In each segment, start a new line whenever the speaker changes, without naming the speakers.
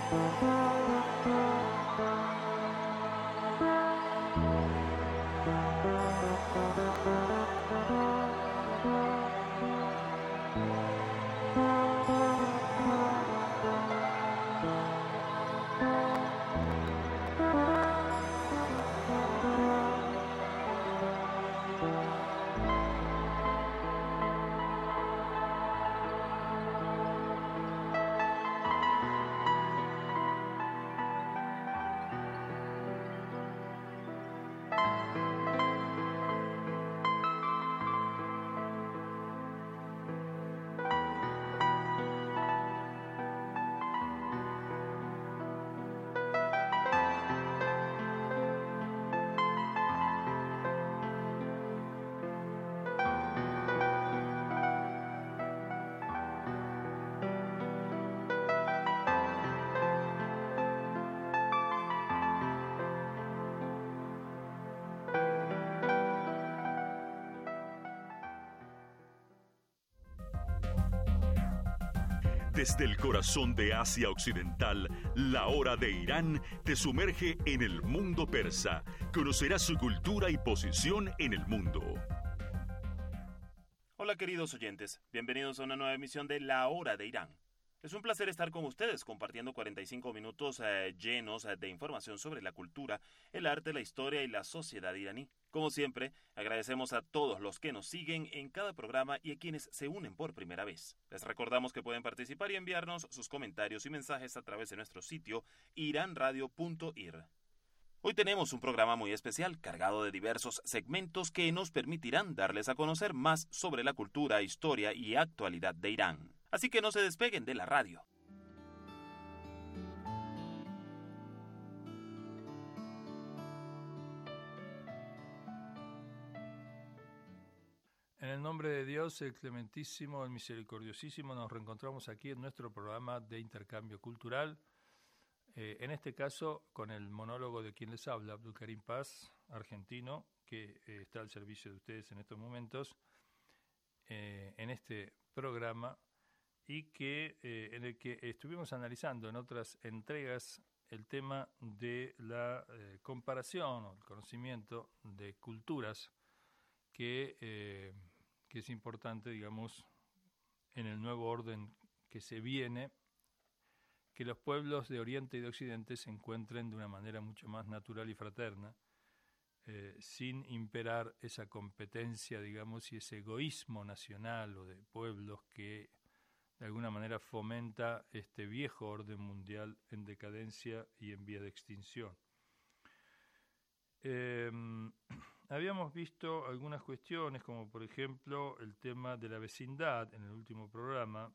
Desde el corazón de Asia Occidental, la hora de Irán te sumerge en el mundo persa. Conocerás su cultura y posición en el mundo.
Hola queridos oyentes, bienvenidos a una nueva emisión de La Hora de Irán. Es un placer estar con ustedes compartiendo 45 minutos llenos de información sobre la cultura, el arte, la historia y la sociedad iraní. Como siempre, agradecemos a todos los que nos siguen en cada programa y a quienes se unen por primera vez. Les recordamos que pueden participar y enviarnos sus comentarios y mensajes a través de nuestro sitio iranradio.ir. Hoy tenemos un programa muy especial, cargado de diversos segmentos que nos permitirán darles a conocer más sobre la cultura, historia y actualidad de Irán. Así que no se despeguen de la radio.
En el nombre de Dios, el clementísimo, el misericordiosísimo, nos reencontramos aquí en nuestro programa de intercambio cultural. En este caso, con el monólogo de quien les habla, Abdulkarim Paz, argentino, que está al servicio de ustedes en estos momentos, en este programa, y que en el que estuvimos analizando en otras entregas el tema de la comparación o el conocimiento de culturas que es importante, digamos, en el nuevo orden que se viene, que los pueblos de Oriente y de Occidente se encuentren de una manera mucho más natural y fraterna, sin imperar esa competencia, digamos, y ese egoísmo nacional o de pueblos que de alguna manera fomenta este viejo orden mundial en decadencia y en vía de extinción. Habíamos visto algunas cuestiones, como por ejemplo el tema de la vecindad en el último programa,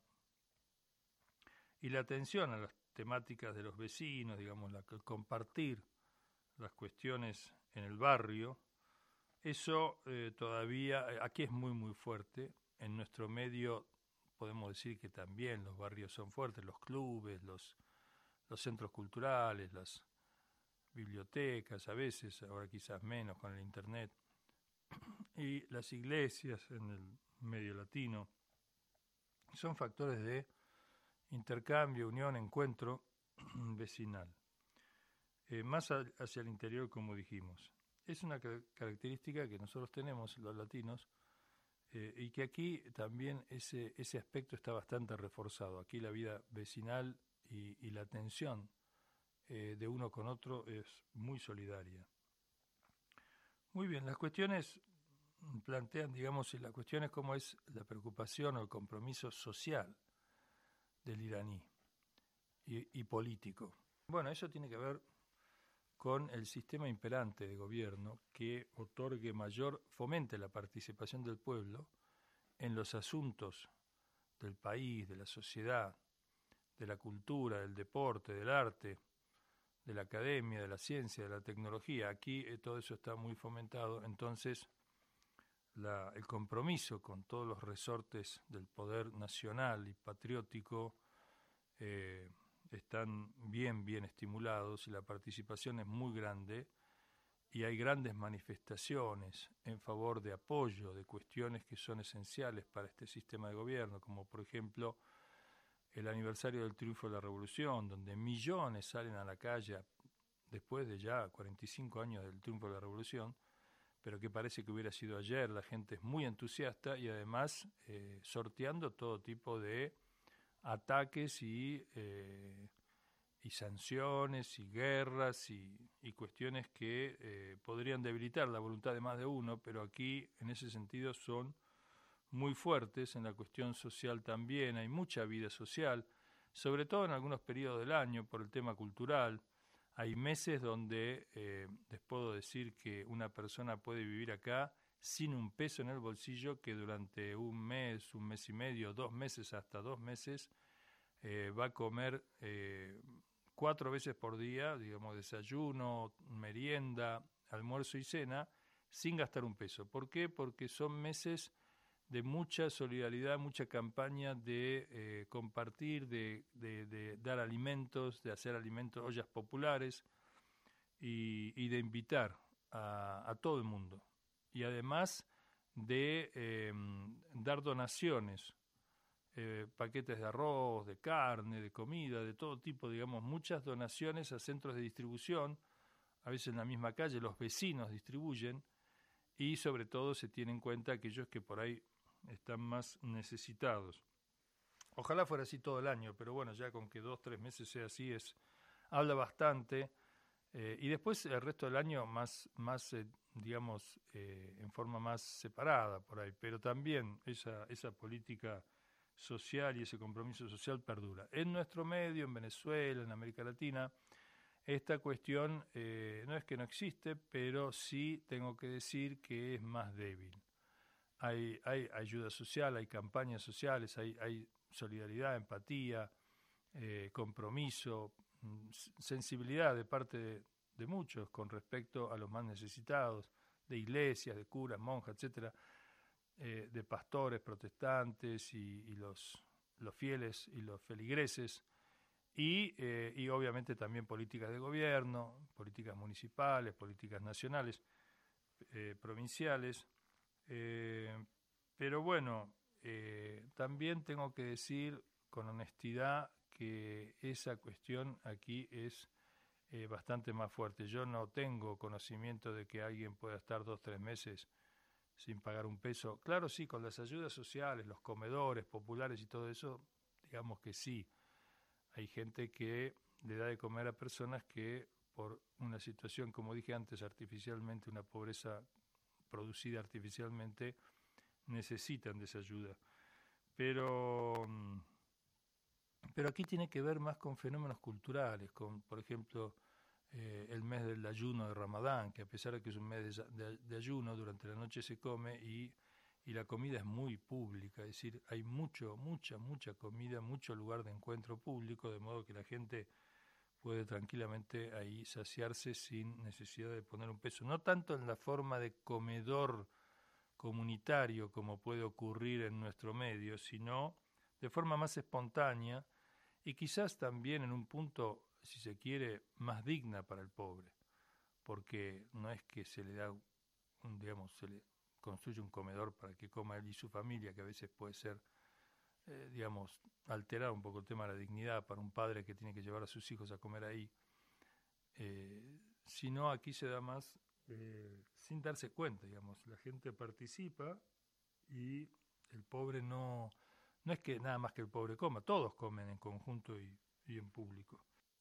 y la atención a las temáticas de los vecinos, digamos, el compartir las cuestiones en el barrio. Eso todavía, aquí es muy muy fuerte. En nuestro medio podemos decir que también los barrios son fuertes, los clubes, los centros culturales, las bibliotecas, a veces, ahora quizás menos con el internet, y las iglesias en el medio latino, son factores de intercambio, unión, encuentro vecinal. Más hacia el interior, como dijimos. Es una característica que nosotros tenemos, los latinos, y que aquí también ese aspecto está bastante reforzado. Aquí la vida vecinal y la atención de uno con otro es muy solidaria. Muy bien, las cuestiones plantean, digamos, la cuestión es cómo es la preocupación o el compromiso social del iraní y político. Bueno, eso tiene que ver con el sistema imperante de gobierno que fomente la participación del pueblo en los asuntos del país, de la sociedad, de la cultura, del deporte, del arte, de la academia, de la ciencia, de la tecnología. Aquí todo eso está muy fomentado, entonces el compromiso con todos los resortes del poder nacional y patriótico están bien estimulados y la participación es muy grande y hay grandes manifestaciones en favor de apoyo de cuestiones que son esenciales para este sistema de gobierno, como por ejemplo el aniversario del triunfo de la Revolución, donde millones salen a la calle después de ya 45 años del triunfo de la Revolución, pero que parece que hubiera sido ayer. La gente es muy entusiasta y además sorteando todo tipo de ataques y sanciones y guerras y cuestiones que podrían debilitar la voluntad de más de uno, pero aquí en ese sentido son muy fuertes. En la cuestión social también hay mucha vida social, sobre todo en algunos periodos del año por el tema cultural. Hay meses donde les puedo decir que una persona puede vivir acá sin un peso en el bolsillo, que durante un mes y medio, 2 meses, hasta 2 meses, va a comer 4 veces por día, digamos, desayuno, merienda, almuerzo y cena, sin gastar un peso. ¿Por qué? Porque son meses de mucha solidaridad, mucha campaña de compartir, de dar alimentos, de hacer alimentos, ollas populares y de invitar a todo el mundo. Y además de dar donaciones, paquetes de arroz, de carne, de comida, de todo tipo, digamos, muchas donaciones a centros de distribución. A veces en la misma calle los vecinos distribuyen y sobre todo se tiene en cuenta aquellos que por ahí están más necesitados. Ojalá fuera así todo el año, pero bueno, ya con que 2-3 meses sea así habla bastante. Y después el resto del año más digamos, en forma más separada por ahí, pero también esa política social y ese compromiso social perdura. En nuestro medio, en Venezuela, en América Latina, esta cuestión no es que no existe, pero sí tengo que decir que es más débil. Hay ayuda social, hay campañas sociales, hay solidaridad, empatía, compromiso, sensibilidad de parte de muchos con respecto a los más necesitados, de iglesias, de curas, monjas, etcétera, de pastores, protestantes y los fieles y los feligreses, y obviamente también políticas de gobierno, políticas municipales, políticas nacionales, provinciales. Pero bueno, también tengo que decir con honestidad que esa cuestión aquí es bastante más fuerte. Yo no tengo conocimiento de que alguien pueda estar 2-3 meses sin pagar un peso. Claro, sí, con las ayudas sociales, los comedores populares y todo eso, digamos que sí. Hay gente que le da de comer a personas que por una situación, como dije antes, artificialmente, una pobreza producida artificialmente, necesitan de esa ayuda. Pero aquí tiene que ver más con fenómenos culturales, con, por ejemplo, el mes del ayuno de Ramadán, que a pesar de que es un mes de ayuno, durante la noche se come y la comida es muy pública, es decir, hay mucha comida, mucho lugar de encuentro público, de modo que la gente puede tranquilamente ahí saciarse sin necesidad de poner un peso. No tanto en la forma de comedor comunitario como puede ocurrir en nuestro medio, sino de forma más espontánea y quizás también en un punto, si se quiere, más digna para el pobre, porque no es que se le da, se le construye un comedor para que coma él y su familia, que a veces puede ser, alterar un poco el tema de la dignidad para un padre que tiene que llevar a sus hijos a comer ahí, sino aquí se da más sin darse cuenta, la gente participa y el pobre no es que nada más que el pobre coma, todos comen en conjunto y en público.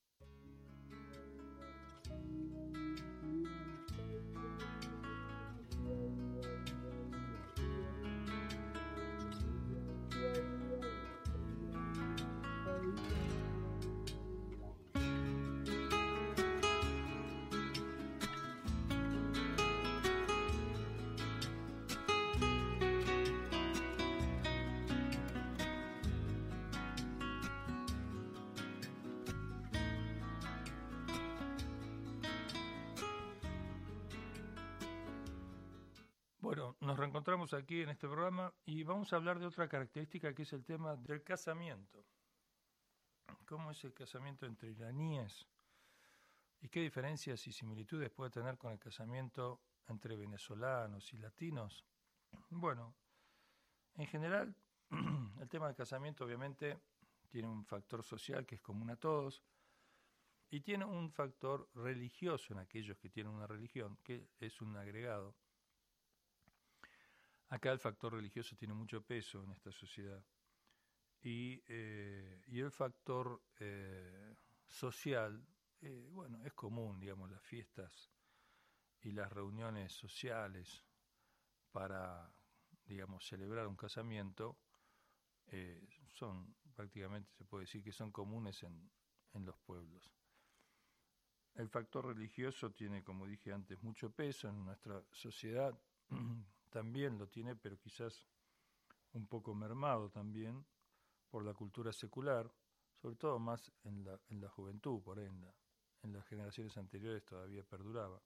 Bueno, nos reencontramos aquí en este programa y vamos a hablar de otra característica que es el tema del casamiento. ¿Cómo es el casamiento entre iraníes? ¿Y qué diferencias y similitudes puede tener con el casamiento entre venezolanos y latinos? Bueno, en general, el tema del casamiento obviamente tiene un factor social que es común a todos, y tiene un factor religioso en aquellos que tienen una religión, que es un agregado. Acá el factor religioso tiene mucho peso en esta sociedad. Y el factor social, bueno, es común, digamos, las fiestas y las reuniones sociales para, digamos, celebrar un casamiento, son prácticamente, se puede decir que son comunes en los pueblos. El factor religioso tiene, como dije antes, mucho peso en nuestra sociedad, también lo tiene, pero quizás un poco mermado también por la cultura secular, sobre todo más en la juventud, por ahí en las generaciones anteriores todavía perduraba.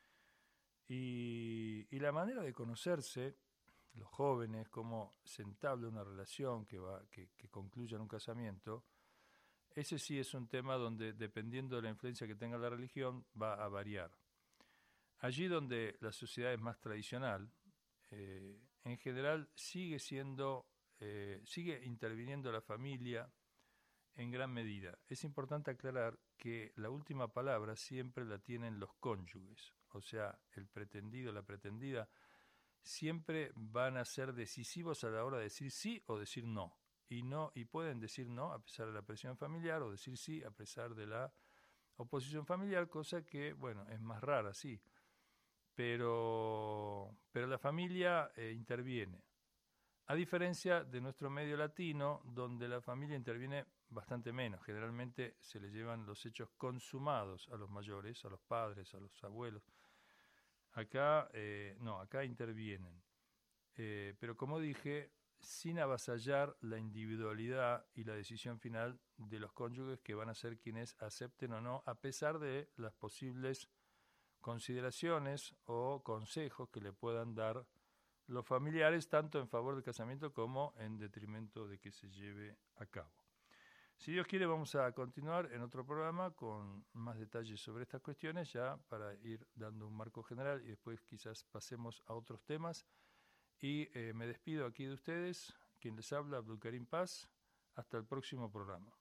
Y la manera de conocerse, los jóvenes, cómo se entabla una relación que concluya en un casamiento, ese sí es un tema donde, dependiendo de la influencia que tenga la religión, va a variar. Allí donde la sociedad es más tradicional, en general sigue interviniendo la familia en gran medida. Es importante aclarar que la última palabra siempre la tienen los cónyuges, o sea, el pretendido, la pretendida, siempre van a ser decisivos a la hora de decir sí o decir no. Y pueden decir no a pesar de la presión familiar o decir sí a pesar de la oposición familiar, cosa que, bueno, es más rara, sí. Pero la familia interviene. A diferencia de nuestro medio latino, donde la familia interviene bastante menos. Generalmente se le llevan los hechos consumados a los mayores, a los padres, a los abuelos. Acá no, acá intervienen. Pero como dije, sin avasallar la individualidad y la decisión final de los cónyuges, que van a ser quienes acepten o no, a pesar de las posibles consideraciones o consejos que le puedan dar los familiares, tanto en favor del casamiento como en detrimento de que se lleve a cabo. Si Dios quiere, vamos a continuar en otro programa con más detalles sobre estas cuestiones, ya para ir dando un marco general y después quizás pasemos a otros temas. Y me despido aquí de ustedes, quien les habla, Abdulkarim Paz. Hasta el próximo programa.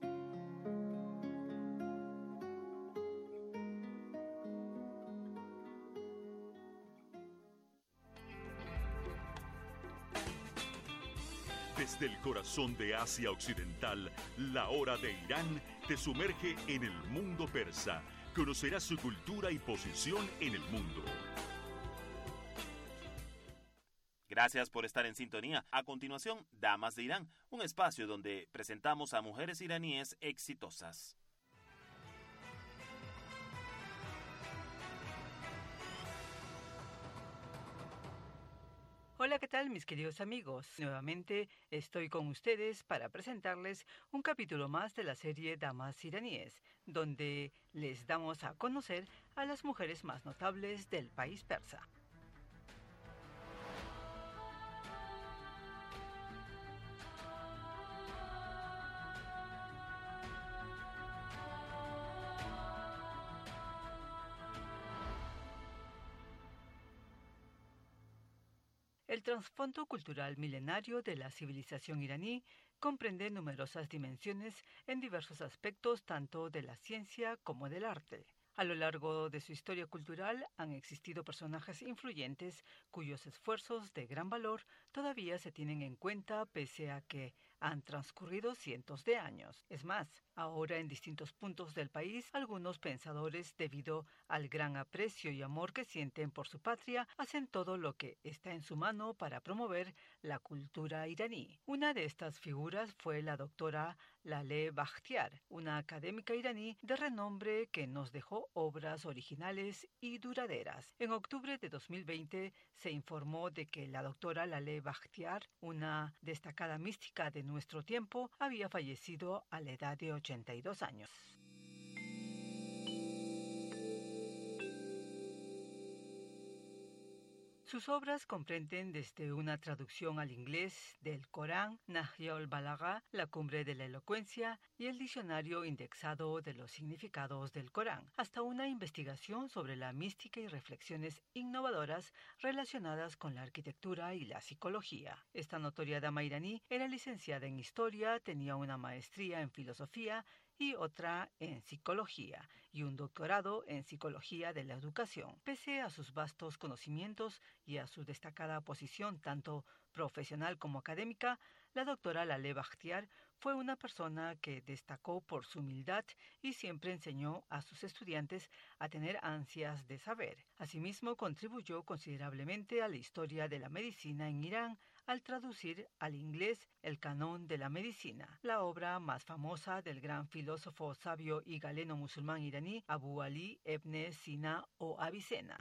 Desde el corazón de Asia Occidental, la hora de Irán te sumerge en el mundo persa. Conocerás su cultura y posición en el mundo.
Gracias por estar en sintonía. A continuación, Damas de Irán, un espacio donde presentamos a mujeres iraníes exitosas.
Hola, ¿qué tal mis queridos amigos? Nuevamente estoy con ustedes para presentarles un capítulo más de la serie Damas iraníes, donde les damos a conocer a las mujeres más notables del país persa. El trasfondo cultural milenario de la civilización iraní comprende numerosas dimensiones en diversos aspectos tanto de la ciencia como del arte. A lo largo de su historia cultural han existido personajes influyentes cuyos esfuerzos de gran valor todavía se tienen en cuenta pese a que han transcurrido cientos de años. Es más, ahora en distintos puntos del país, algunos pensadores, debido al gran aprecio y amor que sienten por su patria, hacen todo lo que está en su mano para promover la cultura iraní. Una de estas figuras fue la doctora Laleh Bakhtiar, una académica iraní de renombre que nos dejó obras originales y duraderas. En octubre de 2020 se informó de que la doctora Laleh Bakhtiar, una destacada mística de nuestro tiempo, había fallecido a la edad de 82 años. Sus obras comprenden desde una traducción al inglés del Corán, Nahjul Balagha, la cumbre de la elocuencia, y el diccionario indexado de los significados del Corán, hasta una investigación sobre la mística y reflexiones innovadoras relacionadas con la arquitectura y la psicología. Esta notoria dama iraní era licenciada en Historia, tenía una maestría en Filosofía y otra en Psicología, y un doctorado en Psicología de la Educación. Pese a sus vastos conocimientos y a su destacada posición tanto profesional como académica, la doctora Laleh Bakhtiar fue una persona que destacó por su humildad y siempre enseñó a sus estudiantes a tener ansias de saber. Asimismo, contribuyó considerablemente a la historia de la medicina en Irán al traducir al inglés el Canon de la Medicina, la obra más famosa del gran filósofo sabio y galeno musulmán iraní Abu Ali ibn Sina o Avicena.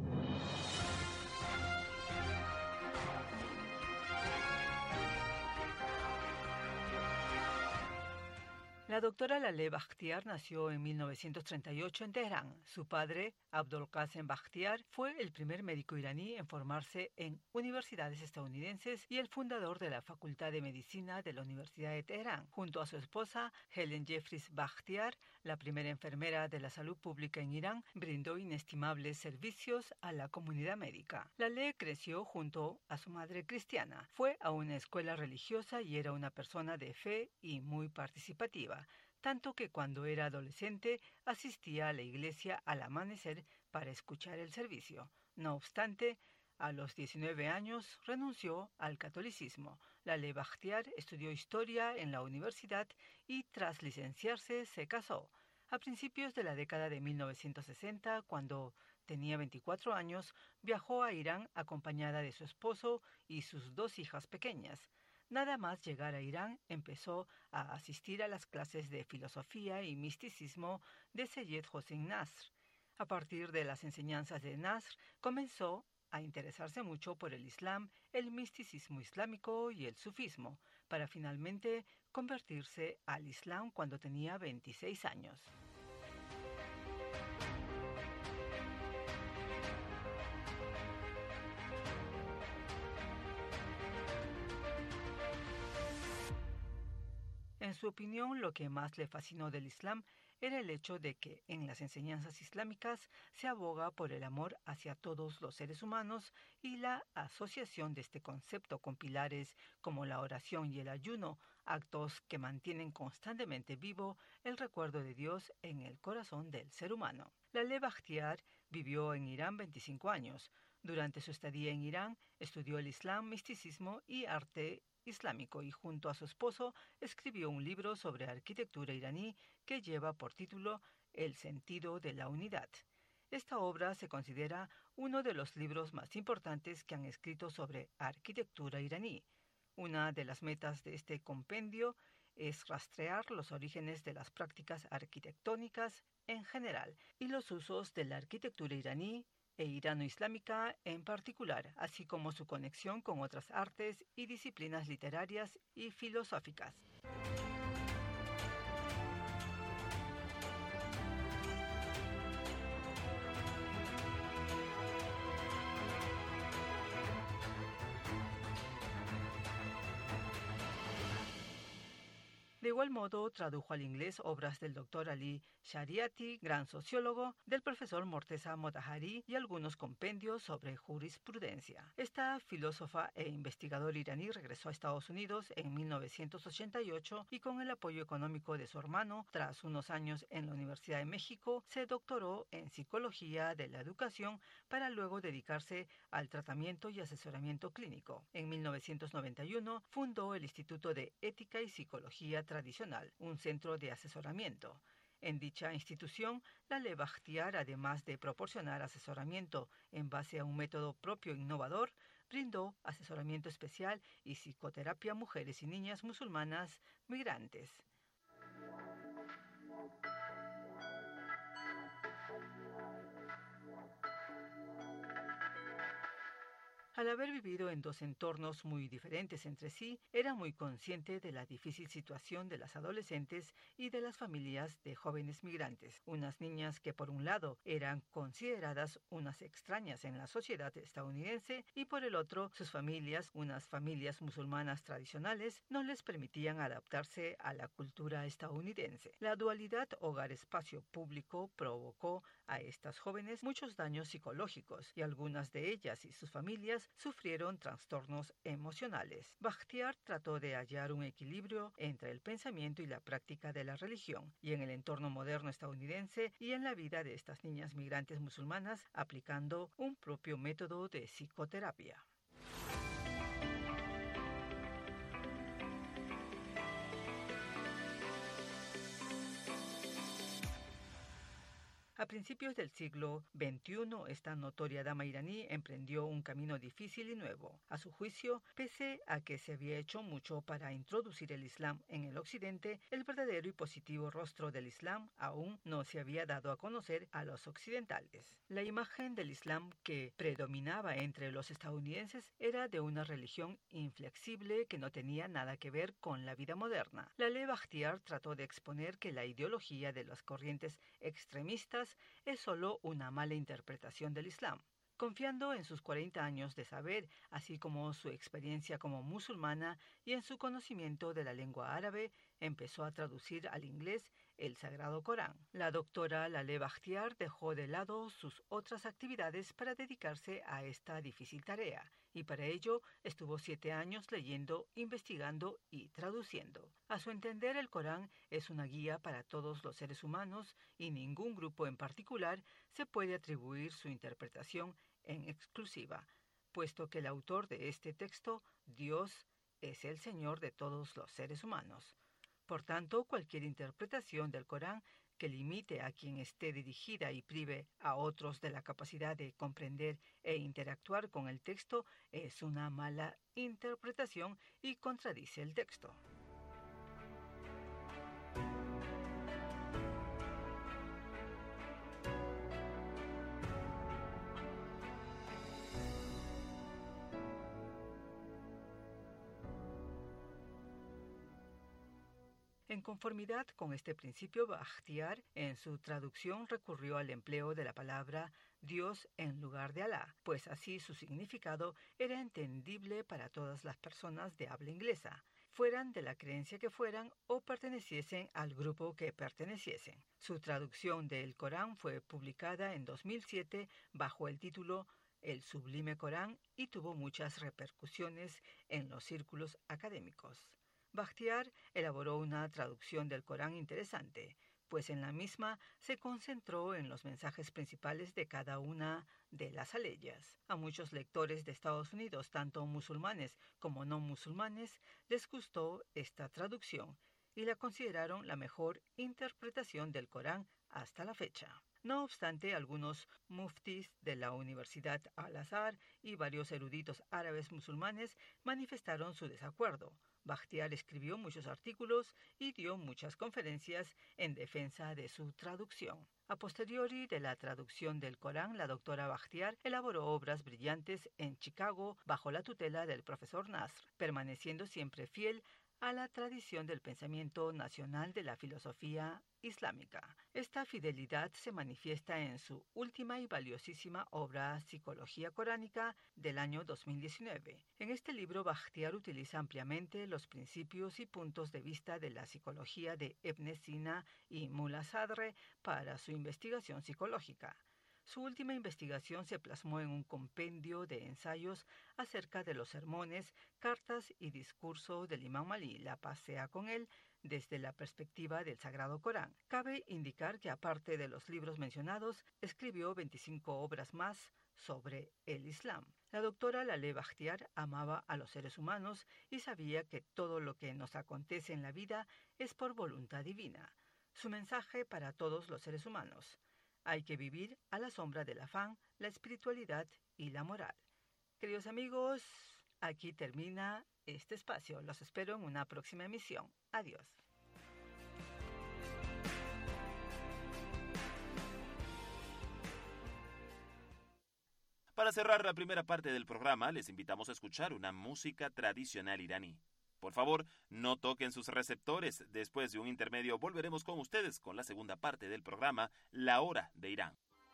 La doctora Laleh Bakhtiar nació en 1938 en Teherán. Su padre, Abdul Qasim Bakhtiar, fue el primer médico iraní en formarse en universidades estadounidenses y el fundador de la Facultad de Medicina de la Universidad de Teherán. Junto a su esposa, Helen Jeffries Bakhtiar, la primera enfermera de la salud pública en Irán, brindó inestimables servicios a la comunidad médica. Laleh creció junto a su madre cristiana. Fue a una escuela religiosa y era una persona de fe y muy participativa, tanto que cuando era adolescente asistía a la iglesia al amanecer para escuchar el servicio. No obstante, a los 19 años renunció al catolicismo. Laleh Bakhtiar estudió historia en la universidad y tras licenciarse se casó. A principios de la década de 1960, cuando tenía 24 años, viajó a Irán acompañada de su esposo y sus 2 hijas pequeñas. Nada más llegar a Irán, empezó a asistir a las clases de filosofía y misticismo de Seyyed Hossein Nasr. A partir de las enseñanzas de Nasr, comenzó a interesarse mucho por el Islam, el misticismo islámico y el sufismo, para finalmente convertirse al Islam cuando tenía 26 años. En su opinión, lo que más le fascinó del Islam era el hecho de que en las enseñanzas islámicas se aboga por el amor hacia todos los seres humanos y la asociación de este concepto con pilares como la oración y el ayuno, actos que mantienen constantemente vivo el recuerdo de Dios en el corazón del ser humano. Laleh Bakhtiar vivió en Irán 25 años. Durante su estadía en Irán, estudió el Islam, misticismo y arte islámico y junto a su esposo escribió un libro sobre arquitectura iraní que lleva por título El sentido de la unidad. Esta obra se considera uno de los libros más importantes que han escrito sobre arquitectura iraní. Una de las metas de este compendio es rastrear los orígenes de las prácticas arquitectónicas en general y los usos de la arquitectura iraní e irano-islámica en particular, así como su conexión con otras artes y disciplinas literarias y filosóficas. De igual modo, tradujo al inglés obras del Dr. Ali Shariati, gran sociólogo, del profesor Morteza Motahari y algunos compendios sobre jurisprudencia. Esta filósofa e investigadora iraní regresó a Estados Unidos en 1988 y con el apoyo económico de su hermano, tras unos años en la Universidad de México, se doctoró en Psicología de la Educación para luego dedicarse al tratamiento y asesoramiento clínico. En 1991 fundó el Instituto de Ética y Psicología Tradicional, un centro de asesoramiento. En dicha institución, Laleh Bakhtiar, además de proporcionar asesoramiento en base a un método propio innovador, brindó asesoramiento especial y psicoterapia a mujeres y niñas musulmanas migrantes. Al haber vivido en dos entornos muy diferentes entre sí, era muy consciente de la difícil situación de las adolescentes y de las familias de jóvenes migrantes, unas niñas que por un lado eran consideradas unas extrañas en la sociedad estadounidense y por el otro sus familias, unas familias musulmanas tradicionales, no les permitían adaptarse a la cultura estadounidense. La dualidad hogar-espacio público provocó a estas jóvenes muchos daños psicológicos y algunas de ellas y sus familias sufrieron trastornos emocionales. Bakhtiar trató de hallar un equilibrio entre el pensamiento y la práctica de la religión, y en el entorno moderno estadounidense y en la vida de estas niñas migrantes musulmanas, aplicando un propio método de psicoterapia. A principios del siglo XXI, esta notoria dama iraní emprendió un camino difícil y nuevo. A su juicio, pese a que se había hecho mucho para introducir el Islam en el Occidente, el verdadero y positivo rostro del Islam aún no se había dado a conocer a los occidentales. La imagen del Islam que predominaba entre los estadounidenses era de una religión inflexible que no tenía nada que ver con la vida moderna. Laleh Bakhtiar trató de exponer que la ideología de las corrientes extremistas es solo una mala interpretación del Islam. Confiando en sus 40 años de saber, así como su experiencia como musulmana y en su conocimiento de la lengua árabe, empezó a traducir al inglés el Sagrado Corán. La doctora Laleh Bakhtiar dejó de lado sus otras actividades para dedicarse a esta difícil tarea, y para ello estuvo 7 años leyendo, investigando y traduciendo. A su entender, el Corán es una guía para todos los seres humanos y ningún grupo en particular se puede atribuir su interpretación en exclusiva, puesto que el autor de este texto, Dios, es el Señor de todos los seres humanos. Por tanto, cualquier interpretación del Corán que limite a quien esté dirigida y prive a otros de la capacidad de comprender e interactuar con el texto es una mala interpretación y contradice el texto. En conformidad con este principio, Bakhtiar, en su traducción, recurrió al empleo de la palabra Dios en lugar de Alá, pues así su significado era entendible para todas las personas de habla inglesa, fueran de la creencia que fueran o perteneciesen al grupo que perteneciesen. Su traducción del Corán fue publicada en 2007 bajo el título El Sublime Corán y tuvo muchas repercusiones en los círculos académicos. Bakhtiar elaboró una traducción del Corán interesante, pues en la misma se concentró en los mensajes principales de cada una de las aleyas. A muchos lectores de Estados Unidos, tanto musulmanes como no musulmanes, les gustó esta traducción y la consideraron la mejor interpretación del Corán hasta la fecha. No obstante, algunos muftis de la Universidad Al-Azhar y varios eruditos árabes musulmanes manifestaron su desacuerdo. Bakhtiar escribió muchos artículos y dio muchas conferencias en defensa de su traducción. A posteriori de la traducción del Corán, la doctora Bakhtiar elaboró obras brillantes en Chicago bajo la tutela del profesor Nasr, permaneciendo siempre fiel a la tradición del pensamiento nacional de la filosofía islámica. Esta fidelidad se manifiesta en su última y valiosísima obra Psicología Coránica del año 2019. En este libro, Bakhtiar utiliza ampliamente los principios y puntos de vista de la psicología de Ibn Sina y Mullah Sadr para su investigación psicológica. Su última investigación se plasmó en un compendio de ensayos acerca de los sermones, cartas y discurso del Imam Ali, la paz sea con él, desde la perspectiva del Sagrado Corán. Cabe indicar que aparte de los libros mencionados, escribió 25 obras más sobre el Islam. La doctora Laleh Bakhtiar amaba a los seres humanos y sabía que todo lo que nos acontece en la vida es por voluntad divina. Su mensaje para todos los seres humanos: hay que vivir a la sombra del afán, la espiritualidad y la moral. Queridos amigos, aquí termina este espacio. Los espero en una próxima emisión. Adiós.
Para cerrar la primera parte del programa, les invitamos a escuchar una música tradicional iraní. Por favor, no toquen sus receptores. Después de un intermedio volveremos con ustedes con la segunda parte del programa, La Hora de Irán.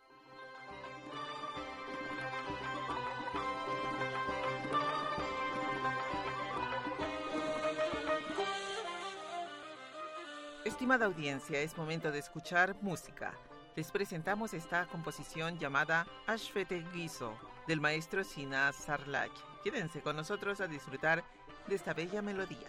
Estimada audiencia, es momento de escuchar música. Les presentamos esta composición llamada Ashfete Gizo, del maestro Sina Sarlach. Quédense con nosotros a disfrutar de esta bella melodía.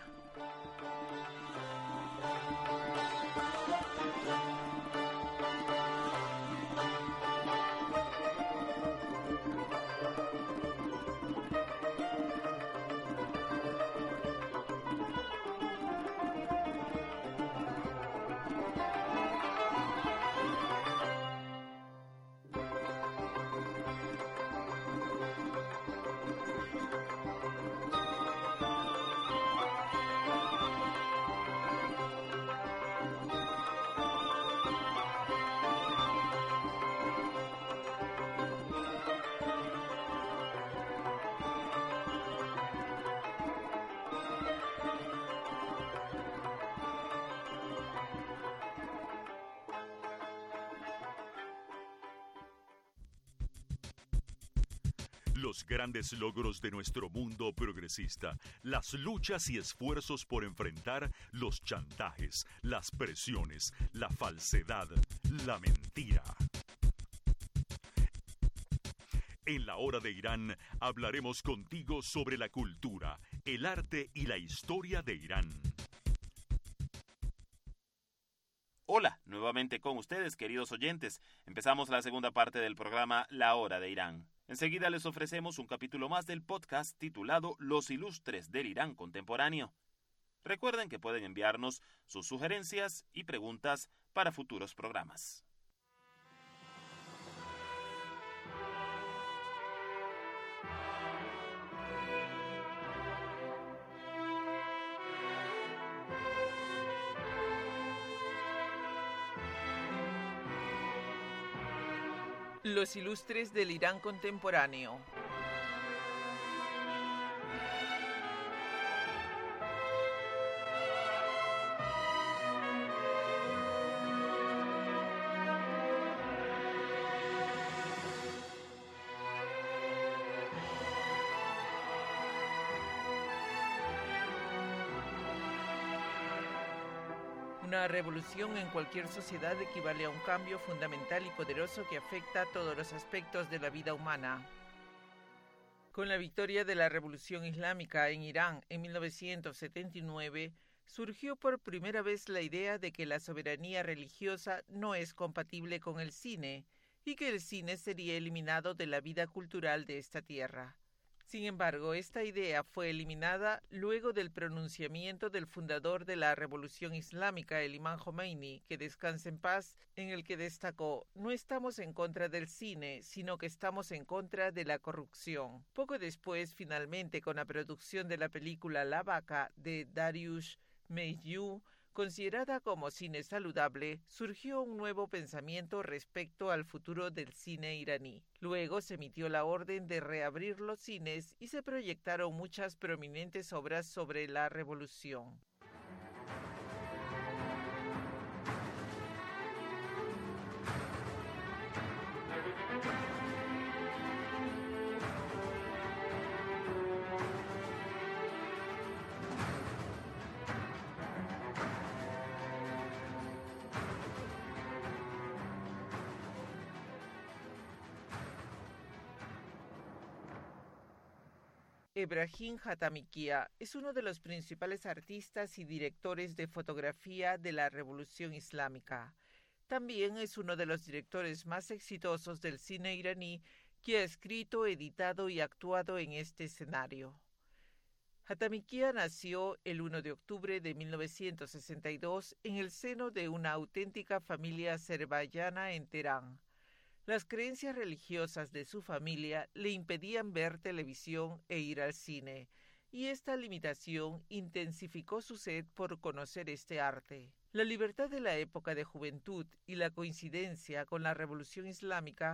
Los grandes logros de nuestro mundo progresista, las luchas y esfuerzos por enfrentar los chantajes, las presiones, la falsedad, la mentira. En la Hora de Irán hablaremos contigo sobre la cultura, el arte y la historia de Irán.
Hola, nuevamente con ustedes, queridos oyentes. Empezamos la segunda parte del programa La Hora de Irán. Enseguida les ofrecemos un capítulo más del podcast titulado Los Ilustres del Irán Contemporáneo. Recuerden que pueden enviarnos sus sugerencias y preguntas para futuros programas.
Los ilustres del Irán contemporáneo. Una revolución en cualquier sociedad equivale a un cambio fundamental y poderoso que afecta a todos los aspectos de la vida humana. Con la victoria de la Revolución Islámica en Irán en 1979, surgió por primera vez la idea de que la soberanía religiosa no es compatible con el cine y que el cine sería eliminado de la vida cultural de esta tierra. Sin embargo, esta idea fue eliminada luego del pronunciamiento del fundador de la Revolución Islámica, el Imam Jomeini, que descanse en paz, en el que destacó: no estamos en contra del cine, sino que estamos en contra de la corrupción. Poco después, finalmente, con la producción de la película La Vaca de Dariush Meyyu, considerada como cine saludable, surgió un nuevo pensamiento respecto al futuro del cine iraní. Luego se emitió la orden de reabrir los cines y se proyectaron muchas prominentes obras sobre la revolución. Ebrahim Hatamikia es uno de los principales artistas y directores de fotografía de la Revolución Islámica. También es uno de los directores más exitosos del cine iraní que ha escrito, editado y actuado en este escenario. Hatamikia nació el 1 de octubre de 1962 en el seno de una auténtica familia azerbaiyana en Teherán. Las creencias religiosas de su familia le impedían ver televisión e ir al cine, y esta limitación intensificó su sed por conocer este arte. La libertad de la época de juventud y la coincidencia con la Revolución Islámica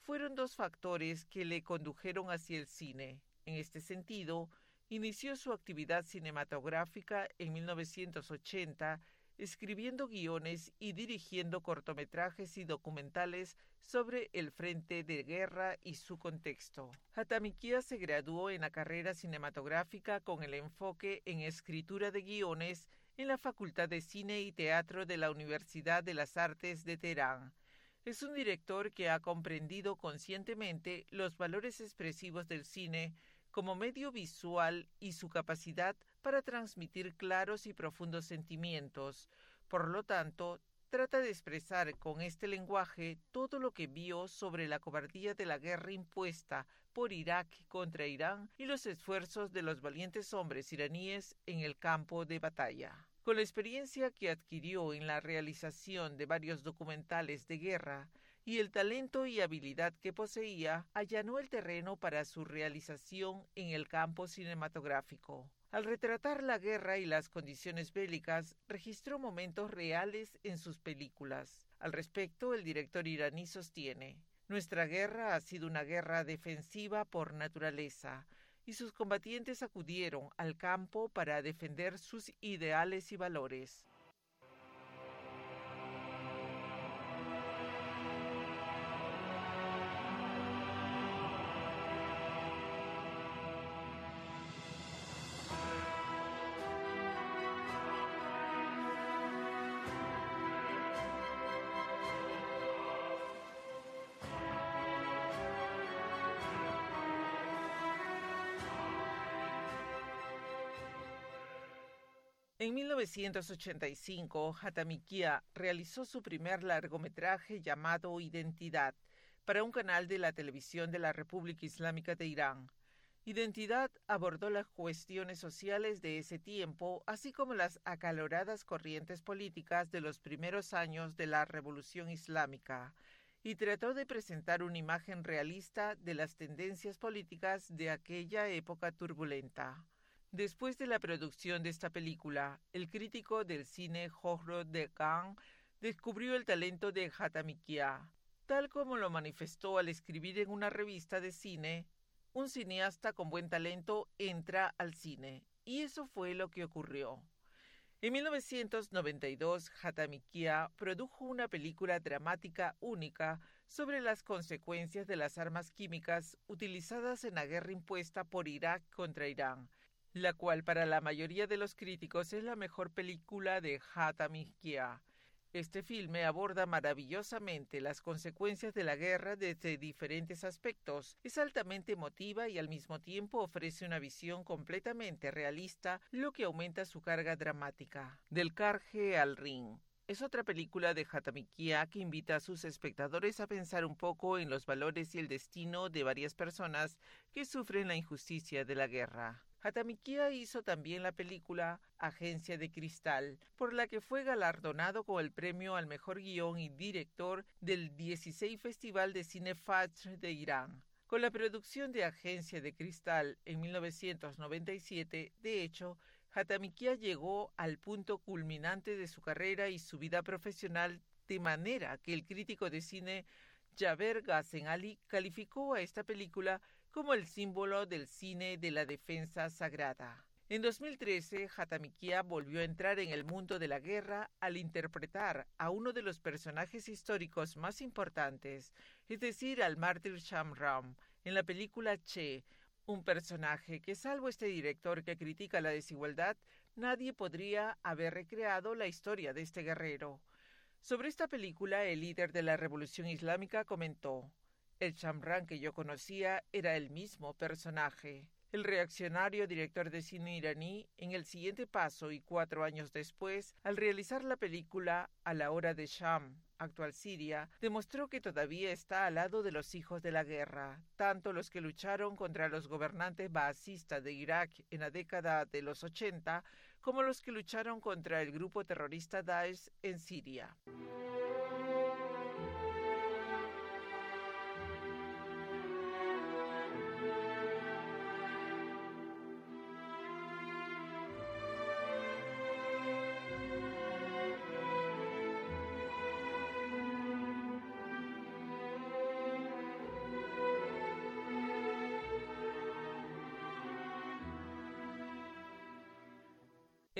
fueron dos factores que le condujeron hacia el cine. En este sentido, inició su actividad cinematográfica en 1980, escribiendo guiones y dirigiendo cortometrajes y documentales sobre el frente de guerra y su contexto. Hatamikia se graduó en la carrera cinematográfica con el enfoque en escritura de guiones en la Facultad de Cine y Teatro de la Universidad de las Artes de Teherán. Es un director que ha comprendido conscientemente los valores expresivos del cine como medio visual y su capacidad para transmitir claros y profundos sentimientos. Por lo tanto, trata de expresar con este lenguaje todo lo que vio sobre la cobardía de la guerra impuesta por Irak contra Irán y los esfuerzos de los valientes hombres iraníes en el campo de batalla. Con la experiencia que adquirió en la realización de varios documentales de guerra y el talento y habilidad que poseía, allanó el terreno para su realización en el campo cinematográfico. Al retratar la guerra y las condiciones bélicas, registró momentos reales en sus películas. Al respecto, el director iraní sostiene: «Nuestra guerra ha sido una guerra defensiva por naturaleza, y sus combatientes acudieron al campo para defender sus ideales y valores». En 1985, Hatamikia realizó su primer largometraje llamado Identidad para un canal de la televisión de la República Islámica de Irán. Identidad abordó las cuestiones sociales de ese tiempo, así como las acaloradas corrientes políticas de los primeros años de la Revolución Islámica, y trató de presentar una imagen realista de las tendencias políticas de aquella época turbulenta. Después de la producción de esta película, el crítico del cine Johrod Degan descubrió el talento de Hatamikia, tal como lo manifestó al escribir en una revista de cine: «Un cineasta con buen talento entra al cine», y eso fue lo que ocurrió. En 1992, Hatamikia produjo una película dramática única sobre las consecuencias de las armas químicas utilizadas en la guerra impuesta por Irak contra Irán, la cual para la mayoría de los críticos es la mejor película de Hatamikia. Este filme aborda maravillosamente las consecuencias de la guerra desde diferentes aspectos. Es altamente emotiva y al mismo tiempo ofrece una visión completamente realista, lo que aumenta su carga dramática. Del Karje al Ring es otra película de Hatamikia que invita a sus espectadores a pensar un poco en los valores y el destino de varias personas que sufren la injusticia de la guerra. Hatamikia hizo también la película Agencia de Cristal, por la que fue galardonado con el premio al mejor guión y director del 16 Festival de Cine Fajr de Irán. Con la producción de Agencia de Cristal en 1997, de hecho, Hatamikia llegó al punto culminante de su carrera y su vida profesional, de manera que el crítico de cine Jaber Ghazen-Ali calificó a esta película como el símbolo del cine de la defensa sagrada. En 2013, Hatamikia volvió a entrar en el mundo de la guerra al interpretar a uno de los personajes históricos más importantes, es decir, al mártir Shamram, en la película Che, un personaje que, salvo este director que critica la desigualdad, nadie podría haber recreado la historia de este guerrero. Sobre esta película, el líder de la Revolución Islámica comentó: «El Shamran que yo conocía era el mismo personaje». El reaccionario director de cine iraní, en el siguiente paso y 4 años después, al realizar la película A la hora de Sham, actual Siria, demostró que todavía está al lado de los hijos de la guerra, tanto los que lucharon contra los gobernantes baasistas de Irak en la década de los 80, como los que lucharon contra el grupo terrorista Daesh en Siria.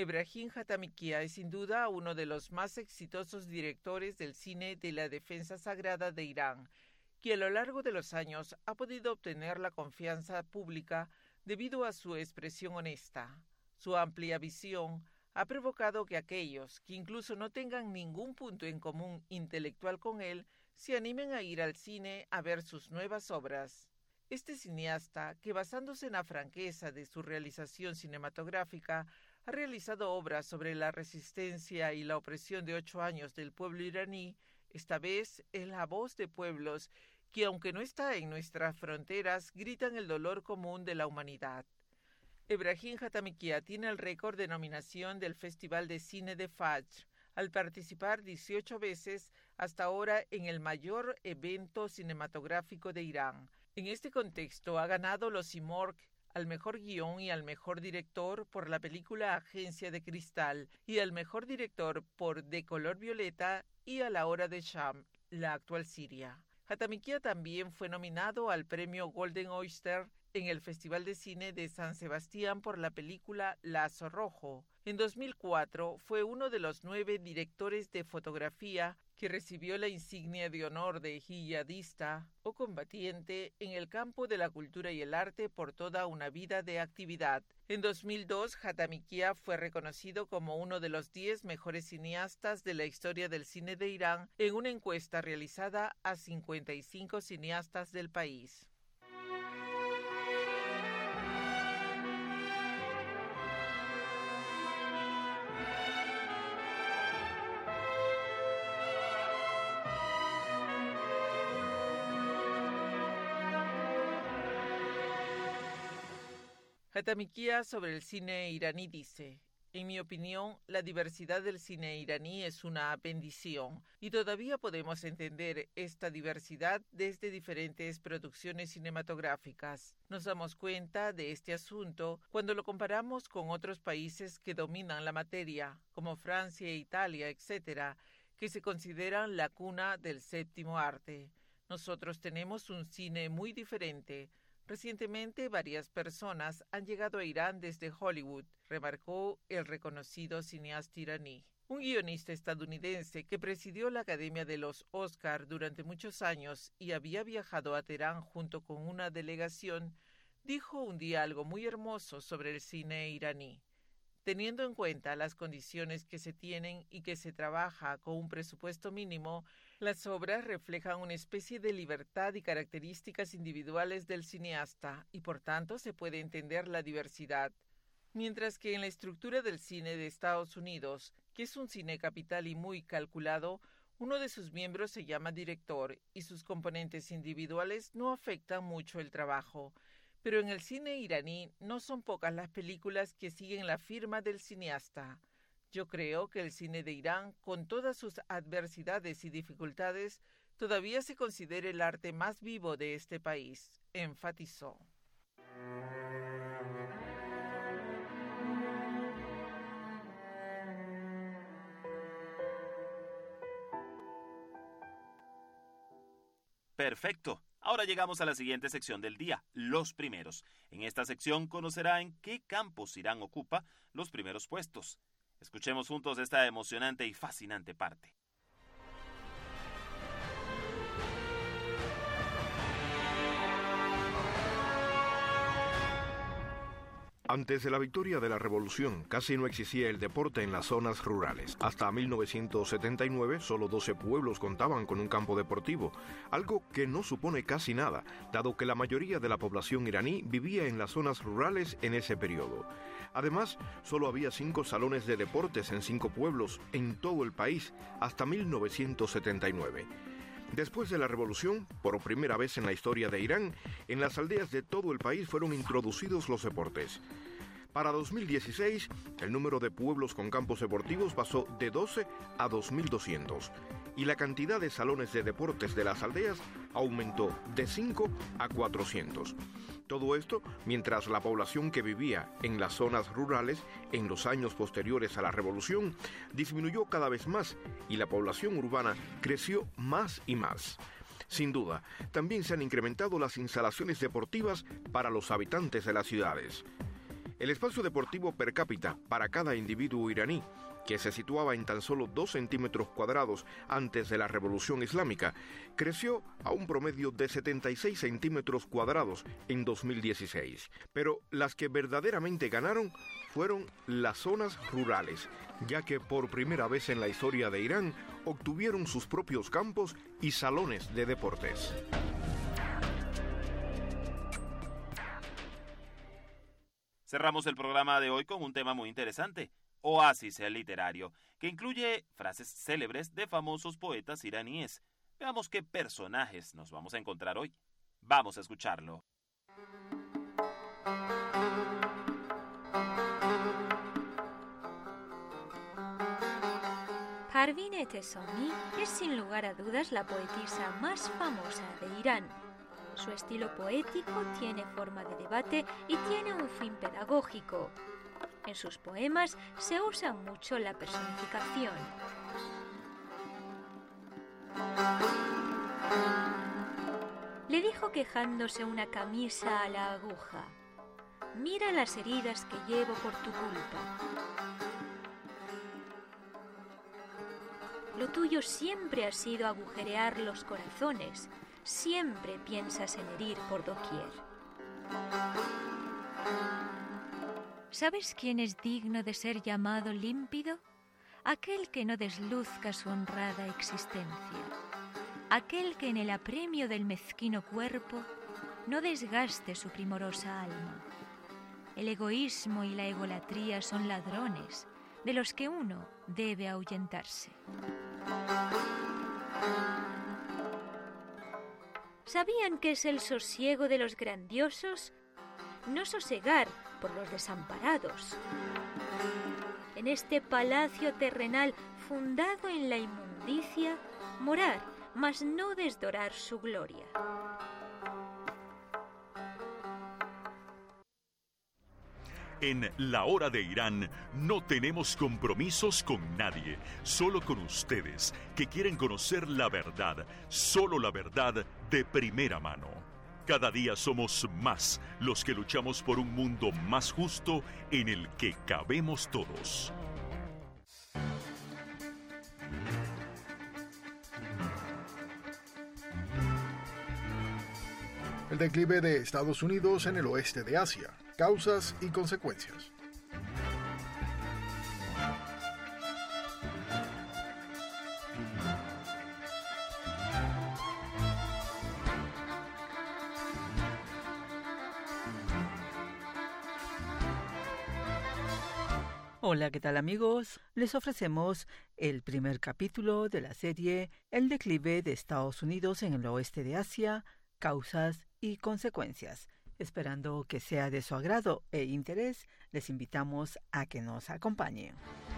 Ebrahim Hatamikia es sin duda uno de los más exitosos directores del cine de la defensa sagrada de Irán, que a lo largo de los años ha podido obtener la confianza pública debido a su expresión honesta. Su amplia visión ha provocado que aquellos que incluso no tengan ningún punto en común intelectual con él se animen a ir al cine a ver sus nuevas obras. Este cineasta, que basándose en la franqueza de su realización cinematográfica, ha realizado obras sobre la resistencia y la opresión de 8 años del pueblo iraní, esta vez es la voz de pueblos que, aunque no está en nuestras fronteras, gritan el dolor común de la humanidad. Ebrahim Hatamikia tiene el récord de nominación del Festival de Cine de Fajr, al participar 18 veces hasta ahora en el mayor evento cinematográfico de Irán. En este contexto ha ganado los Imorg al mejor guión y al mejor director por la película Agencia de Cristal y al mejor director por De color violeta y A la hora de Sham, la actual Siria. Hatamikia también fue nominado al premio Golden Oyster en el Festival de Cine de San Sebastián por la película Lazo Rojo. En 2004 fue uno de los 9 directores de fotografía que recibió la insignia de honor de jihadista o combatiente en el campo de la cultura y el arte por toda una vida de actividad. En 2002, Hatamikia fue reconocido como uno de los 10 mejores cineastas de la historia del cine de Irán en una encuesta realizada a 55 cineastas del país. Hatamikia sobre el cine iraní dice: en mi opinión, la diversidad del cine iraní es una bendición y todavía podemos entender esta diversidad desde diferentes producciones cinematográficas. Nos damos cuenta de este asunto cuando lo comparamos con otros países que dominan la materia, como Francia, Italia, etc., que se consideran la cuna del séptimo arte. Nosotros tenemos un cine muy diferente. Recientemente, varias personas han llegado a Irán desde Hollywood, remarcó el reconocido cineasta iraní. Un guionista estadounidense que presidió la Academia de los Oscar durante muchos años y había viajado a Teherán junto con una delegación, dijo un día algo muy hermoso sobre el cine iraní. Teniendo en cuenta las condiciones que se tienen y que se trabaja con un presupuesto mínimo, las obras reflejan una especie de libertad y características individuales del cineasta, y por tanto se puede entender la diversidad. Mientras que en la estructura del cine de Estados Unidos, que es un cine capital y muy calculado, uno de sus miembros se llama director y sus componentes individuales no afectan mucho el trabajo. Pero en el cine iraní no son pocas las películas que siguen la firma del cineasta. Yo creo que el cine de Irán, con todas sus adversidades y dificultades, todavía se considera el arte más vivo de este país, enfatizó.
Perfecto. Ahora llegamos a la siguiente sección del día, los primeros. En esta sección conocerá en qué campos Irán ocupa los primeros puestos. Escuchemos juntos esta emocionante y fascinante parte.
Antes de la victoria de la revolución, casi no existía el deporte en las zonas rurales. Hasta 1979, solo 12 pueblos contaban con un campo deportivo, algo que no supone casi nada, dado que la mayoría de la población iraní vivía en las zonas rurales en ese periodo. Además, solo había 5 salones de deportes en 5 pueblos en todo el país hasta 1979. Después de la revolución, por primera vez en la historia de Irán, en las aldeas de todo el país fueron introducidos los deportes. Para 2016, el número de pueblos con campos deportivos pasó de 12 a 2.200 y la cantidad de salones de deportes de las aldeas aumentó de 5 a 400. Todo esto mientras la población que vivía en las zonas rurales en los años posteriores a la revolución disminuyó cada vez más y la población urbana creció más y más. Sin duda, también se han incrementado las instalaciones deportivas para los habitantes de las ciudades. El espacio deportivo per cápita para cada individuo iraní, que se situaba en tan solo 2 centímetros cuadrados antes de la Revolución Islámica, creció a un promedio de 76 centímetros cuadrados en 2016. Pero las que verdaderamente ganaron fueron las zonas rurales, ya que por primera vez en la historia de Irán obtuvieron sus propios campos y salones de deportes.
Cerramos el programa de hoy con un tema muy interesante, Oasis literario, que incluye frases célebres de famosos poetas iraníes. Veamos qué personajes nos vamos a encontrar hoy. Vamos a escucharlo.
Parvin Etesami es sin lugar a dudas la poetisa más famosa de Irán. Su estilo poético tiene forma de debate y tiene un fin pedagógico. En sus poemas se usa mucho la personificación. Le dijo quejándose una camisa a la aguja: «Mira las heridas que llevo por tu culpa. Lo tuyo siempre ha sido agujerear los corazones. Siempre piensas en herir por doquier». ¿Sabes quién es digno de ser llamado límpido? Aquel que no desluzca su honrada existencia. Aquel que en el apremio del mezquino cuerpo no desgaste su primorosa alma. El egoísmo y la egolatría son ladrones de los que uno debe ahuyentarse. ¿Sabían qué es el sosiego de los grandiosos? No sosegar por los desamparados. En este palacio terrenal fundado en la inmundicia, morar, mas no desdorar su gloria.
En La Hora de Irán no tenemos compromisos con nadie, solo con ustedes que quieren conocer la verdad, solo la verdad de primera mano. Cada día somos más los que luchamos por un mundo más justo en el que cabemos todos.
El declive de Estados Unidos en el oeste de Asia, causas y consecuencias.
Hola, ¿qué tal amigos? Les ofrecemos el primer capítulo de la serie El declive de Estados Unidos en el oeste de Asia, causas y consecuencias. Esperando que sea de su agrado e interés, les invitamos a que nos acompañen.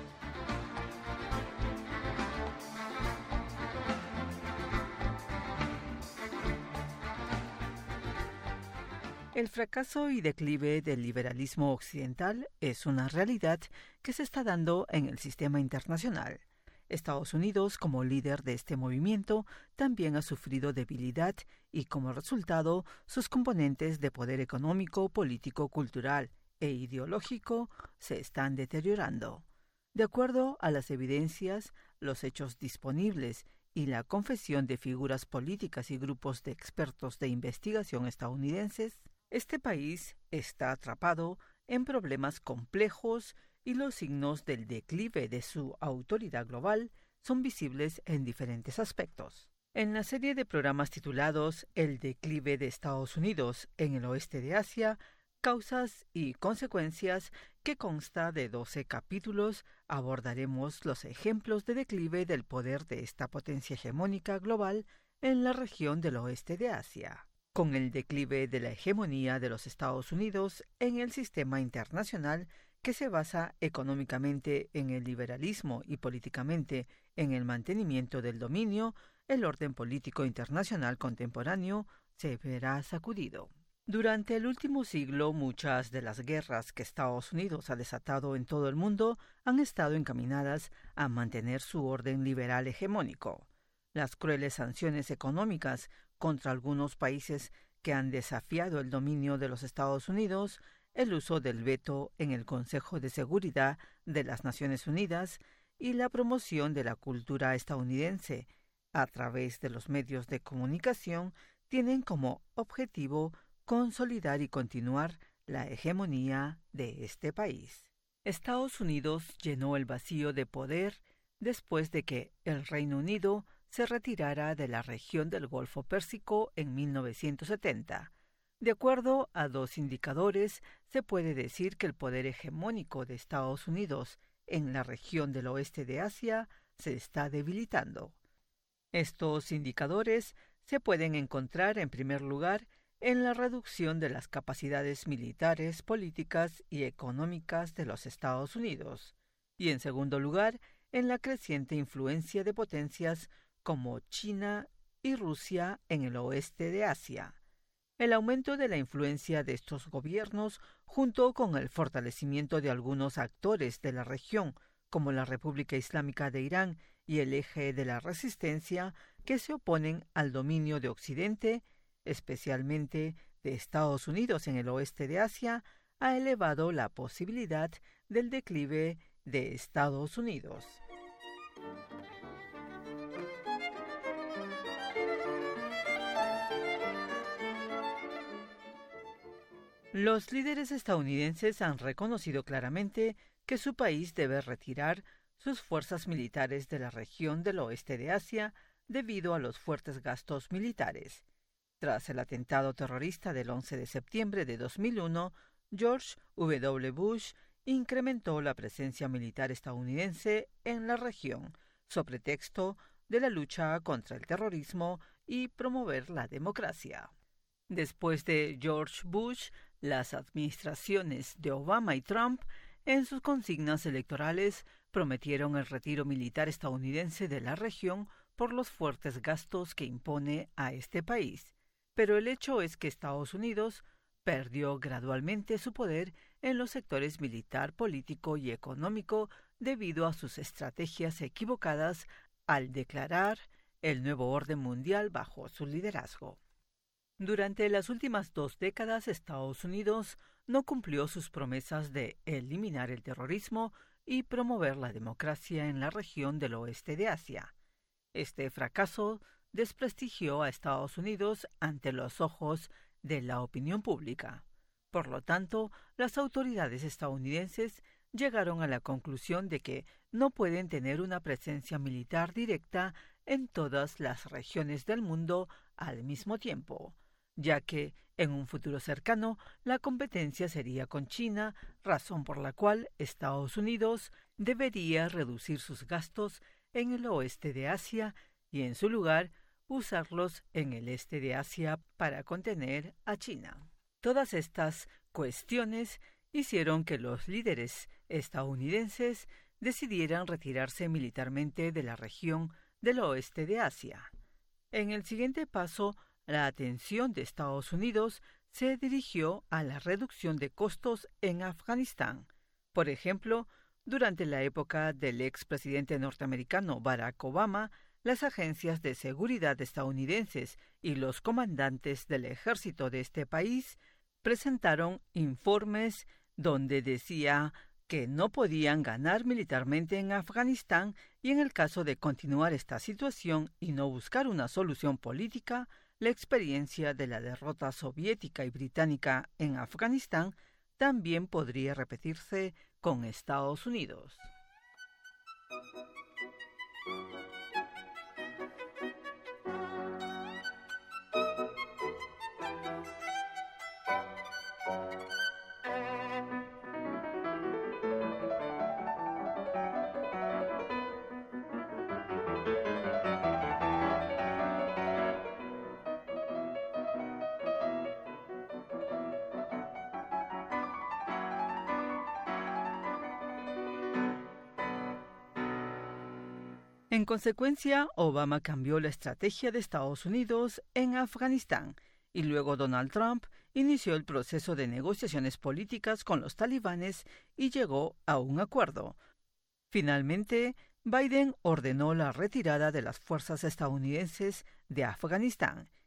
El fracaso y declive del liberalismo occidental es una realidad que se está dando en el sistema internacional. Estados Unidos, como líder de este movimiento, también ha sufrido debilidad y, como resultado, sus componentes de poder económico, político, cultural e ideológico se están deteriorando. De acuerdo a las evidencias, los hechos disponibles y la confesión de figuras políticas y grupos de expertos de investigación estadounidenses, este país está atrapado en problemas complejos y los signos del declive de su autoridad global son visibles en diferentes aspectos. En la serie de programas titulados El declive de Estados Unidos en el oeste de Asia, causas y consecuencias, que consta de 12 capítulos, abordaremos los ejemplos de declive del poder de esta potencia hegemónica global en la región del oeste de Asia. Con el declive de la hegemonía de los Estados Unidos en el sistema internacional, que se basa económicamente en el liberalismo y políticamente en el mantenimiento del dominio, el orden político internacional contemporáneo se verá sacudido. Durante el último siglo, muchas de las guerras que Estados Unidos ha desatado en todo el mundo han estado encaminadas a mantener su orden liberal hegemónico. Las crueles sanciones económicas contra algunos países que han desafiado el dominio de los Estados Unidos,
el uso del veto en el Consejo de Seguridad de las Naciones Unidas y la promoción de la cultura estadounidense a través de los medios de comunicación tienen como objetivo consolidar y continuar la hegemonía de este país. Estados Unidos llenó el vacío de poder después de que el Reino Unido se retirara de la región del Golfo Pérsico en 1970. De acuerdo a 2 indicadores, se puede decir que el poder hegemónico de Estados Unidos en la región del oeste de Asia se está debilitando. Estos indicadores se pueden encontrar, en primer lugar, en la reducción de las capacidades militares, políticas y económicas de los Estados Unidos, y en segundo lugar, en la creciente influencia de potencias como China y Rusia en el oeste de Asia. El aumento de la influencia de estos gobiernos, junto con el fortalecimiento de algunos actores de la región, como la República Islámica de Irán y el Eje de la Resistencia, que se oponen al dominio de Occidente, especialmente de Estados Unidos en el oeste de Asia, ha elevado la posibilidad del declive de Estados Unidos. Los líderes estadounidenses han reconocido claramente que su país debe retirar sus fuerzas militares de la región del oeste de Asia debido a los fuertes gastos militares. Tras el atentado terrorista del 11 de septiembre de 2001, George W. Bush incrementó la presencia militar estadounidense en la región, sobre pretexto de la lucha contra el terrorismo y promover la democracia. Después de George Bush, las administraciones de Obama y Trump, en sus consignas electorales, prometieron el retiro militar estadounidense de la región por los fuertes gastos que impone a este país. Pero el hecho es que Estados Unidos perdió gradualmente su poder en los sectores militar, político y económico debido a sus estrategias equivocadas al declarar el nuevo orden mundial bajo su liderazgo. Durante las últimas 2 décadas, Estados Unidos no cumplió sus promesas de eliminar el terrorismo y promover la democracia en la región del oeste de Asia. Este fracaso desprestigió a Estados Unidos ante los ojos de la opinión pública. Por lo tanto, las autoridades estadounidenses llegaron a la conclusión de que no pueden tener una presencia militar directa en todas las regiones del mundo al mismo tiempo, ya que en un futuro cercano la competencia sería con China, razón por la cual Estados Unidos debería reducir sus gastos en el oeste de Asia y en su lugar usarlos en el este de Asia para contener a China. Todas estas cuestiones hicieron que los líderes estadounidenses decidieran retirarse militarmente de la región del oeste de Asia. En el siguiente paso, la atención de Estados Unidos se dirigió a la reducción de costos en Afganistán. Por ejemplo, durante la época del expresidente norteamericano Barack Obama, las agencias de seguridad estadounidenses y los comandantes del ejército de este país presentaron informes donde decía que no podían ganar militarmente en Afganistán y en el caso de continuar esta situación y no buscar una solución política, la experiencia de la derrota soviética y británica en Afganistán también podría repetirse con Estados Unidos. En consecuencia, Obama cambió la estrategia de Estados Unidos en Afganistán y luego Donald Trump inició el proceso de negociaciones políticas con los talibanes y llegó a un acuerdo. Finalmente, Biden ordenó la retirada de las fuerzas estadounidenses de Afganistán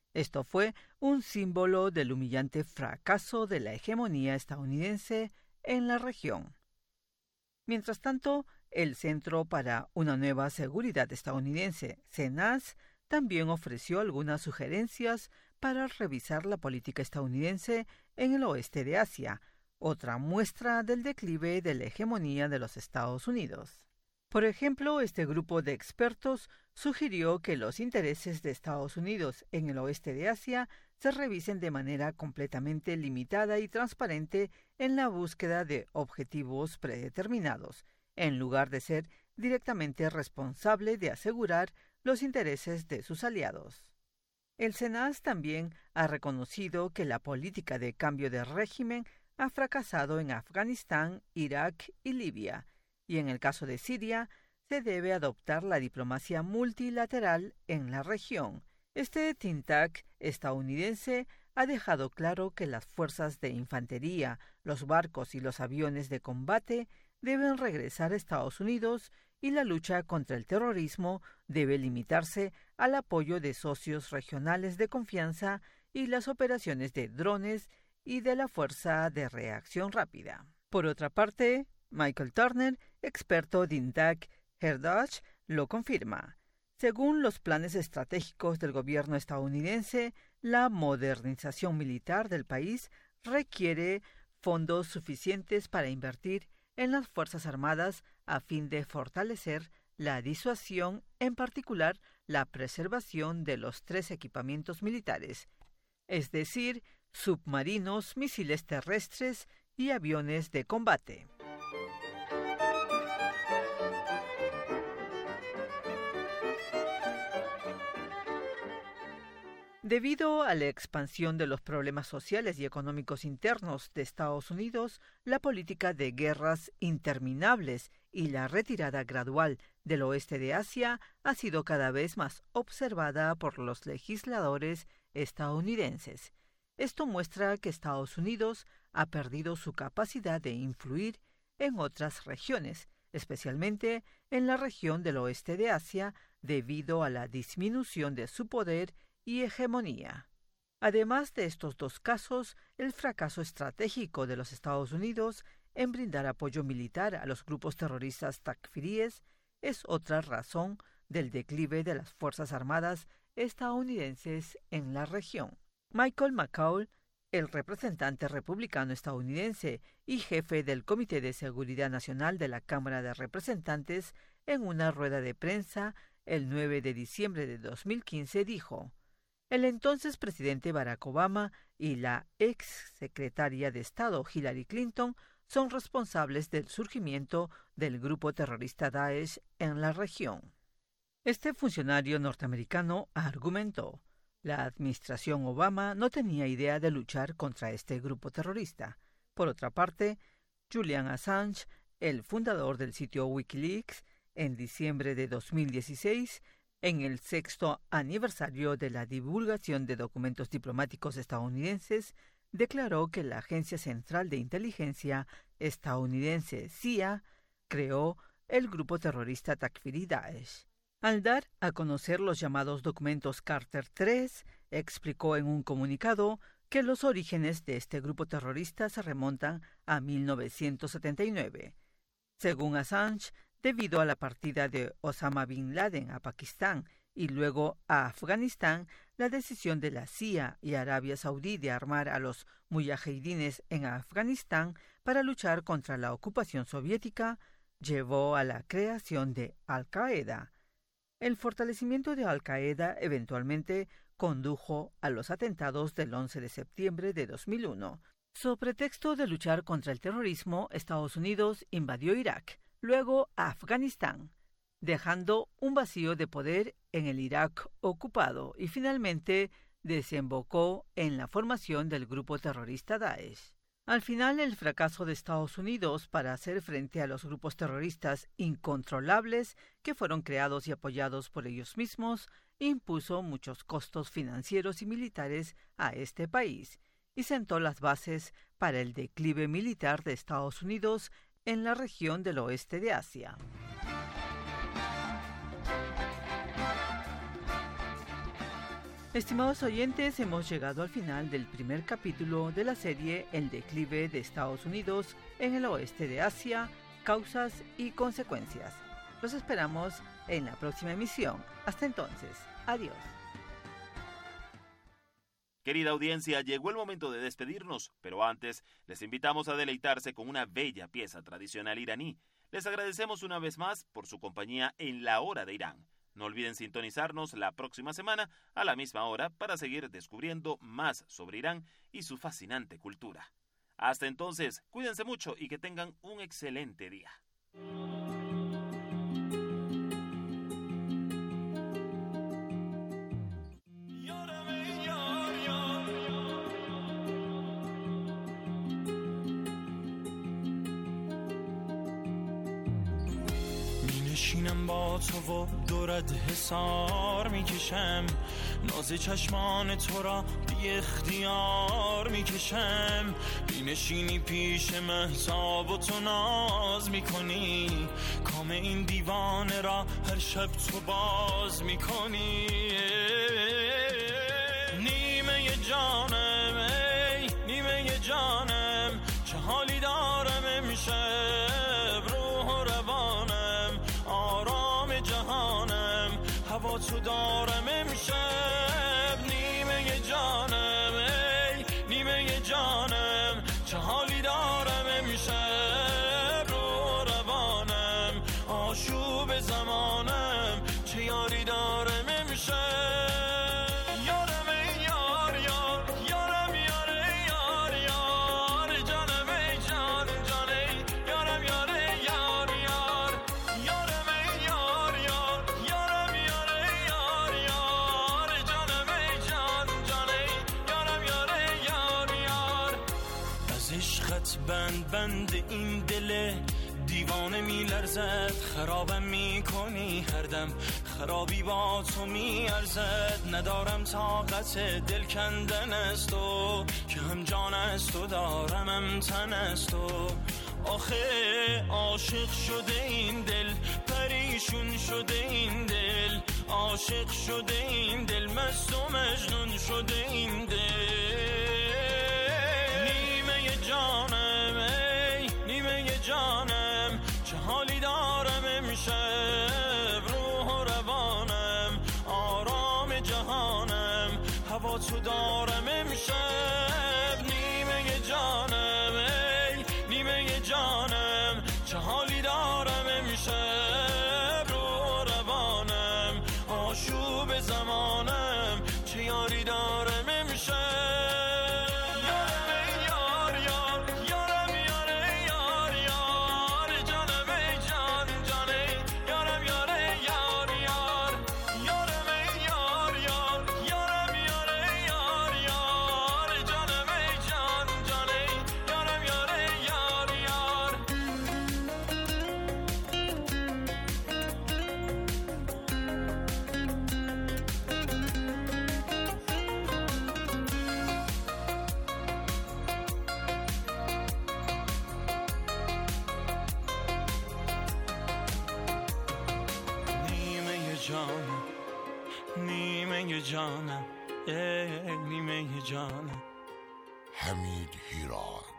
Esto fue un símbolo del humillante fracaso de la hegemonía estadounidense en la región. Mientras tanto, el Centro para una Nueva Seguridad Estadounidense, CENAS, también ofreció algunas sugerencias para revisar la política estadounidense en el oeste de Asia, otra muestra del declive de la hegemonía de los Estados Unidos. Por ejemplo, este grupo de expertos sugirió que los intereses de Estados Unidos en el oeste de Asia se revisen de manera completamente limitada y transparente en la búsqueda de objetivos predeterminados, en lugar de ser directamente responsable de asegurar los intereses de sus aliados. El CENAS también ha reconocido que la política de cambio de régimen ha fracasado en Afganistán, Irak y Libia, y en el caso de Siria, se debe adoptar la diplomacia multilateral en la región. Este think tank estadounidense ha dejado claro que las fuerzas de infantería, los barcos y los aviones de combate deben regresar a Estados Unidos y la lucha contra el terrorismo debe limitarse al apoyo de socios regionales de confianza y las operaciones de drones y de la Fuerza de Reacción Rápida. Por otra parte, Michael Turner, experto de INTAC Heritage, lo confirma. Según los planes estratégicos del gobierno estadounidense, la modernización militar del país requiere fondos suficientes para invertir en las Fuerzas Armadas a fin de fortalecer la disuasión, en particular la preservación de los 3 equipamientos militares, es decir, submarinos, misiles terrestres y aviones de combate. Debido a la expansión de los problemas sociales y económicos internos de Estados Unidos, la política de guerras interminables y la retirada gradual del oeste de Asia ha sido cada vez más observada por los legisladores estadounidenses. Esto muestra que Estados Unidos ha perdido su capacidad de influir en otras regiones, especialmente en la región del oeste de Asia, debido a la disminución de su poder y hegemonía. Además de estos 2 casos, el fracaso estratégico de los Estados Unidos en brindar apoyo militar a los grupos terroristas takfiríes es otra razón del declive de las Fuerzas Armadas estadounidenses en la región. Michael McCaul, el representante republicano estadounidense y jefe del Comité de Seguridad Nacional de la Cámara de Representantes, en una rueda de prensa el 9 de diciembre de 2015 dijo: el entonces presidente Barack Obama y la ex secretaria de Estado Hillary Clinton son responsables del surgimiento del grupo terrorista Daesh en la región. Este funcionario norteamericano argumentó: la administración Obama no tenía idea de luchar contra este grupo terrorista. Por otra parte, Julian Assange, el fundador del sitio Wikileaks, en diciembre de 2016, en el 6º aniversario de la divulgación de documentos diplomáticos estadounidenses, declaró que la Agencia Central de Inteligencia estadounidense, CIA, creó el grupo terrorista Takfiri Daesh. Al dar a conocer los llamados documentos Carter III, explicó en un comunicado que los orígenes de este grupo terrorista se remontan a 1979. Según Assange, debido a la partida de Osama Bin Laden a Pakistán y luego a Afganistán, la decisión de la CIA y Arabia Saudí de armar a los mujahidines en Afganistán para luchar contra la ocupación soviética llevó a la creación de Al-Qaeda. El fortalecimiento de Al-Qaeda eventualmente condujo a los atentados del 11 de septiembre de 2001. Sobre pretexto de luchar contra el terrorismo, Estados Unidos invadió Irak, luego a Afganistán, dejando un vacío de poder en el Irak ocupado y finalmente desembocó en la formación del grupo terrorista Daesh. Al final, el fracaso de Estados Unidos para hacer frente a los grupos terroristas incontrolables que fueron creados y apoyados por ellos mismos impuso muchos costos financieros y militares a este país y sentó las bases para el declive militar de Estados Unidos en la región del oeste de Asia. Estimados oyentes, hemos llegado al final del primer capítulo de la serie El declive de Estados Unidos en el oeste de Asia, causas y consecuencias. Los esperamos en la próxima emisión. Hasta entonces, adiós.
Querida audiencia, llegó el momento de despedirnos, pero antes les invitamos a deleitarse con una bella pieza tradicional iraní. Les agradecemos una vez más por su compañía en La Hora de Irán. No olviden sintonizarnos la próxima semana a la misma hora para seguir descubriendo más sobre Irán y su fascinante cultura. Hasta entonces, cuídense mucho y que tengan un excelente día.
میشینم با تو و دورت حسار میکشم ناز چشمان تو را بی اختیار میکشم بینشینی پیش مهتاب و تو ناز میکنی کام این دیوانه را هر شب تو باز میکنی نیمه جانم ای نیمه جانم چه حالی دارم امشب روح و روانم آرام جهانم هوا تو دارم امشب نیمه جانم ای نیمه جانم چه حالی دارم امشب رو روانم آشوب زمانم چه یاری دارم امشب یارم ای یار یار یارم یار یار یار جانم ای جان جان ای یارم یار یار یار یارم ای یار یار یارم یار یار یار جانم ای جان جان ای یارم یار یار یار از عشقت بند این دل دیوانه میلرزد خرابم میکنی هر دم خرابی با تو میارزد ندارم طاقت دل کندن است تو که هم جان است و دارم هم تن است تو آخه عاشق شده این دل پریشون شده این دل عاشق شده این دل مست و مجنون شده این دل نیمه جانم ای نیمه جانم چه حالی دارم امشب روح و روانم آرام جهانم هوا تو دارم امشب نیمه جانم ای نیمه جانم چه حالی دارم امشب روح و روانم آشوب زمانم چه یاری دارم امشب نیمه جانم ای نیمه جانم
حمید هیران